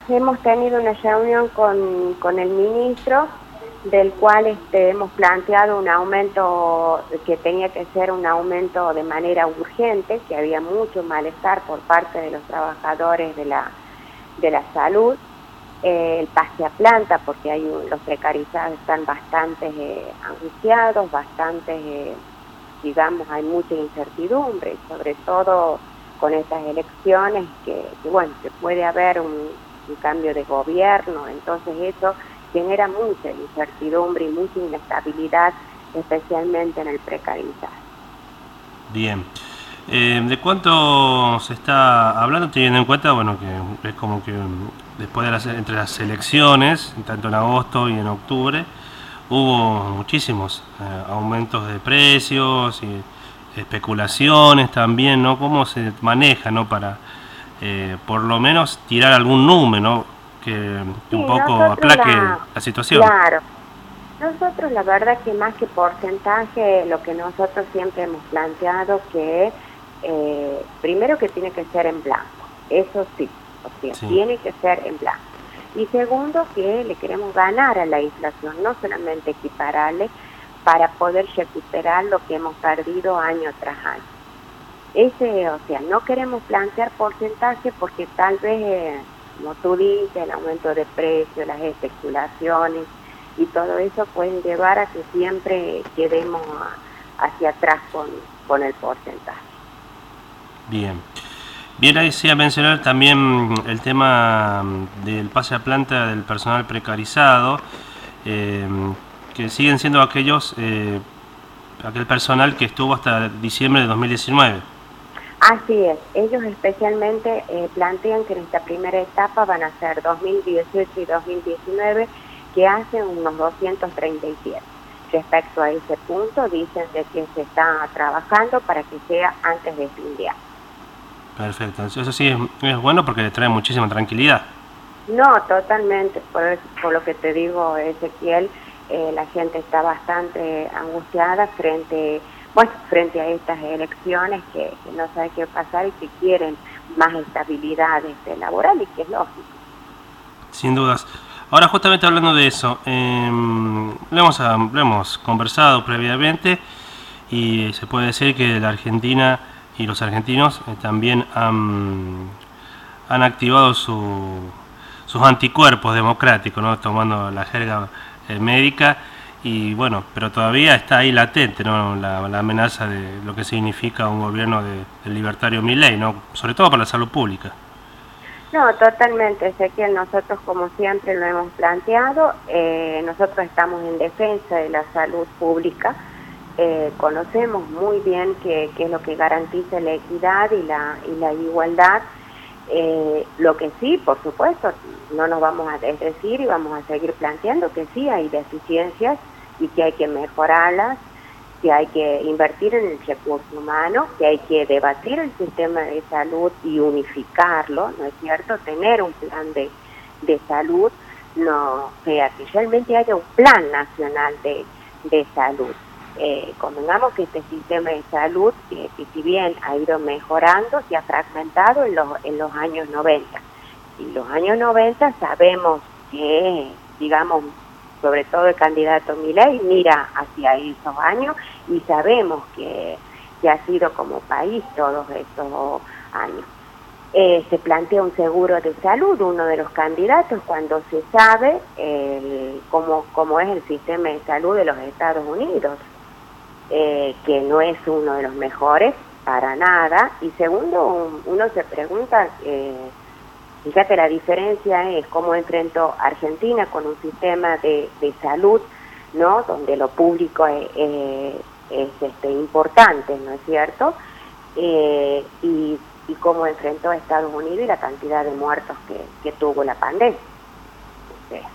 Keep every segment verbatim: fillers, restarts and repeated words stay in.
hemos tenido una reunión con, con el ministro, del cual este, hemos planteado un aumento que tenía que ser un aumento de manera urgente, que había mucho malestar por parte de los trabajadores de la, de la salud, eh, el pase a planta, porque hay un, los precarizados están bastante eh, angustiados, bastante, eh, digamos, hay mucha incertidumbre, sobre todo con estas elecciones, que, que bueno, que puede haber un, un cambio de gobierno, entonces eso genera mucha incertidumbre y mucha inestabilidad, especialmente en el precarizado. Bien. Eh, ¿De cuánto se está hablando, teniendo en cuenta, bueno, que es como que después de las, entre las elecciones, tanto en agosto y en octubre, hubo muchísimos eh, aumentos de precios y especulaciones también, ¿no? ¿Cómo se maneja, ¿no? Para eh, por lo menos tirar algún número, ¿no? Que, que Sí, un poco aplaque la, la situación. Claro, nosotros la verdad que más que porcentaje, lo que nosotros siempre hemos planteado que eh, primero que tiene que ser en blanco, eso sí, o sea, sí. tiene que ser en blanco. Y segundo que le queremos ganar a la inflación, no solamente equipararle, para poder recuperar lo que hemos perdido año tras año. Ese, o sea, no queremos plantear porcentaje porque tal vez... Eh, como tú dices, el aumento de precios, las especulaciones y todo eso pueden llevar a que siempre quedemos a, hacia atrás con, con el porcentaje. Bien. Bien, ahí sí a mencionar también el tema del pase a planta del personal precarizado, eh, que siguen siendo aquellos, eh, aquel personal que estuvo hasta diciembre de dos mil diecinueve. Así es, ellos especialmente eh, plantean que en esta primera etapa van a ser dos mil dieciocho y dos mil diecinueve, que hacen unos doscientos treinta y siete. Respecto a ese punto, dicen de que se está trabajando para que sea antes de fin de año. Perfecto, eso sí es, es bueno porque le trae muchísima tranquilidad. No, totalmente, por, por lo que te digo, Ezequiel, eh, la gente está bastante angustiada frente Bueno, frente a estas elecciones que, que no saben qué pasar y que quieren más estabilidad este, laboral, y que es lógico. Sin dudas. Ahora, justamente hablando de eso, eh, lo, hemos, lo hemos conversado previamente y se puede decir que la Argentina y los argentinos eh, también han, han activado su, sus anticuerpos democráticos, ¿no? Tomando la jerga eh, médica. Y bueno, pero todavía está ahí latente, ¿no? la, la amenaza de lo que significa un gobierno de, del libertario Milei, ¿no? Sobre todo para la salud pública. No, totalmente, Ezequiel, nosotros como siempre lo hemos planteado, eh, nosotros estamos en defensa de la salud pública, eh, conocemos muy bien qué es lo que garantiza la equidad y la, y la igualdad. Eh, lo que sí, por supuesto, no nos vamos a desdecir y vamos a seguir planteando que sí hay deficiencias y que hay que mejorarlas, que hay que invertir en el recurso humano, que hay que debatir el sistema de salud y unificarlo, ¿no es cierto? Tener un plan de, de salud, no sea que realmente haya un plan nacional de, de salud. Eh, convengamos que este sistema de salud, que, que si bien ha ido mejorando, se ha fragmentado en los, en los años noventa. Y los años noventa sabemos que, digamos, sobre todo el candidato Milei mira hacia esos años y sabemos que, que ha sido como país todos estos años. Eh, se plantea un seguro de salud, uno de los candidatos, cuando se sabe el, cómo, cómo es el sistema de salud de los Estados Unidos. Eh, que no es uno de los mejores para nada, y segundo, uno se pregunta, eh, fíjate, la diferencia es cómo enfrentó Argentina con un sistema de, de salud, ¿no? Donde lo público es, es, es este, importante, ¿no es cierto? Eh, y, y cómo enfrentó a Estados Unidos y la cantidad de muertos que, que tuvo la pandemia. O sea,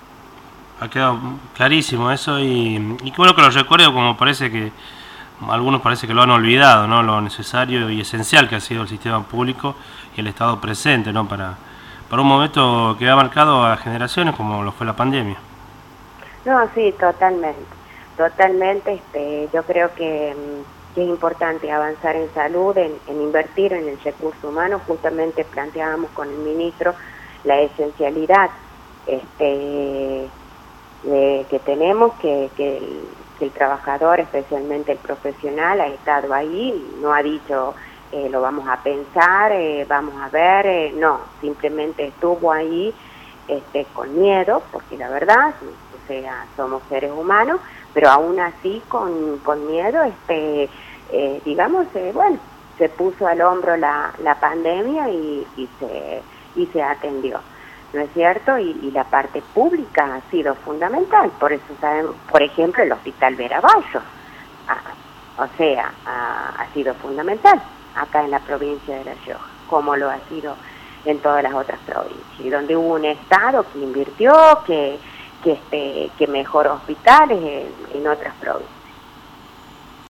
ha quedado clarísimo eso y, y qué bueno que lo recuerdo, como parece que algunos parece que lo han olvidado, ¿no? Lo necesario y esencial que ha sido el sistema público y el Estado presente, ¿no? Para, para un momento que ha marcado a generaciones como lo fue la pandemia. No, sí, totalmente, totalmente. Este, yo creo que, que es importante avanzar en salud, en, en invertir en el recurso humano. Justamente planteábamos con el ministro la esencialidad este, de, que tenemos, que, que, el, que el trabajador, especialmente el profesional, ha estado ahí, no ha dicho eh, lo vamos a pensar, eh, vamos a ver, eh, no, simplemente estuvo ahí este, con miedo, porque la verdad, o sea, somos seres humanos, pero aún así con, con miedo, este, eh, digamos, eh, bueno, se puso al hombro la, la pandemia y, y, se, y se atendió, ¿no es cierto? Y, y la parte pública ha sido fundamental, por eso sabemos, por ejemplo, el Hospital Veraballo, ah, o sea, ha, ha sido fundamental acá en la provincia de La Rioja, como lo ha sido en todas las otras provincias, y donde hubo un Estado que invirtió, que, que, este, que mejoró hospitales en, en otras provincias.